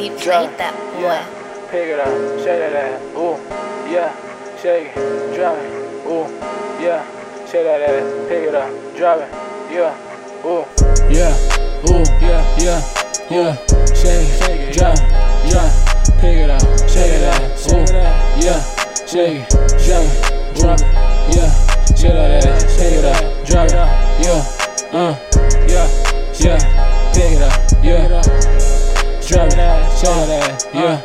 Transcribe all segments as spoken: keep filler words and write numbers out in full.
He drop played that boy. Yeah, pick it up, shake that ass, ooh, yeah, shake it, drop it, ooh, yeah, shake that ass, pick it up, drop it, yeah, ooh, yeah, ooh, yeah, yeah, yeah, shake it, shake it, drop it, yeah, pick it up, shake that ass, ooh, yeah, shake it, drop it, drop it, yeah, shake that ass, pick it up, drop it, yeah, uh, yeah, yeah, pick it up, yeah, drop it, shake that ass, yeah,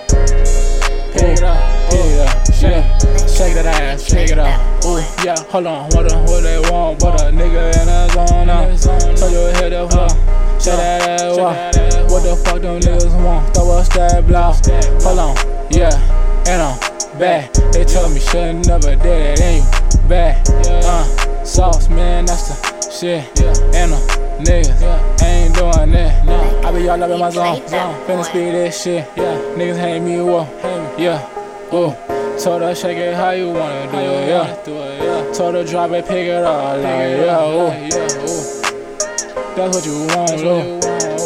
pick it up, pick it up, yeah, shake that ass, pick it up, ooh, yeah, hold on, what, what they want, but a nigga in the zone now, so you hit the floor, shake that ass, walk, what the fuck them niggas want, throw a stab block, hold on, yeah, and I'm back, they told me should never did it, and you back, uh, sauce, man, that's the shit, and I'm niggas ain't doing that, no, I be all up in my zone, finna speed this shit, yeah, niggas hate me, whoa, yeah, ooh, told her shake it how you wanna do it, yeah, told her drop it, pick it up, like, yeah, ooh, that's what you want, ooh,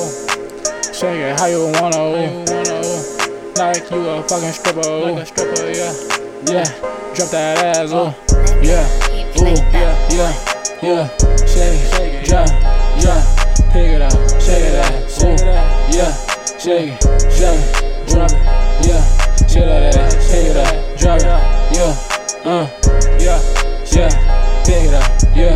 shake it how you wanna, ooh, like you a fucking stripper, ooh, yeah, yeah, drop that ass, ooh, yeah, ooh, yeah, yeah, yeah, shake it, drop it. Yeah, pick it up, shake it out, ooh, yeah, shake it, drop it, drop it, yeah, shake that ass, pick it up, drop it, yeah, uh, yeah, yeah, pick it up, yeah,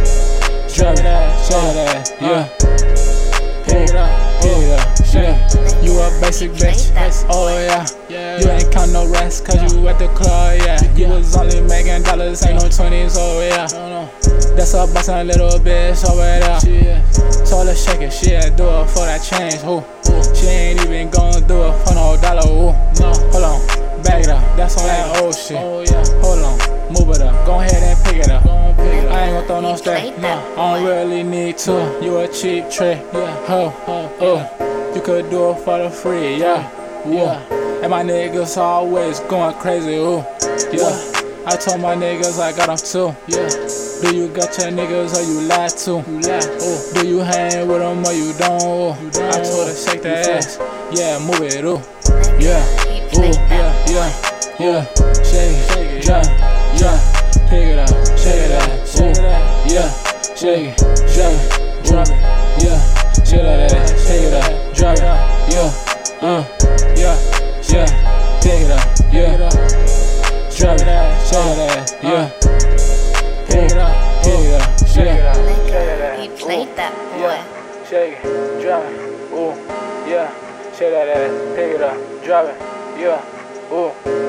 drop it, shake that ass, yeah, pick it up, pick it up, yeah, you a basic bitch, oh yeah, you ain't count no rest, cause you at the club, yeah, you was only making dollars, ain't no twenties, oh yeah. That's a bustin' little bitch over there. Told her shake it, she ain't do it for that change. Ooh, she ain't even gon' do it for no dollar. Ooh, no, hold on, back it up. That's all that old shit. Hold on, move it up. Go ahead and pick it up. I ain't gon' throw no stack. No, I don't really need to. You a cheap trick. Yeah, ho, oh, you could do it for the free. Yeah, yeah. And my niggas always going crazy. Ooh, yeah. I told my niggas I got them too. Yeah. Do you got your niggas or you lie to? You lie. Ooh. Do you hang with them or you don't? Ooh. You don't. I told her shake that ass. Yeah, move it. Ooh. Yeah. Ooh. Yeah. Yeah. Yeah. Shake it. Shake it. Drop it. Yeah. Pick it up. Shake it out. Ooh. Yeah. Shake it. Drop it. Drop it. Yeah. Shake that ass. Shake it up. Drop it. Yeah. Uh. Yeah. Yeah. Pick it up. Yeah. Drop it, shake that ass, yeah. Pick it up, pick it up, shake it up, shake that ass. He played that boy. Yeah, shake it, drop it, ooh, yeah. Shake that ass, pick it up, drop it, yeah, ooh.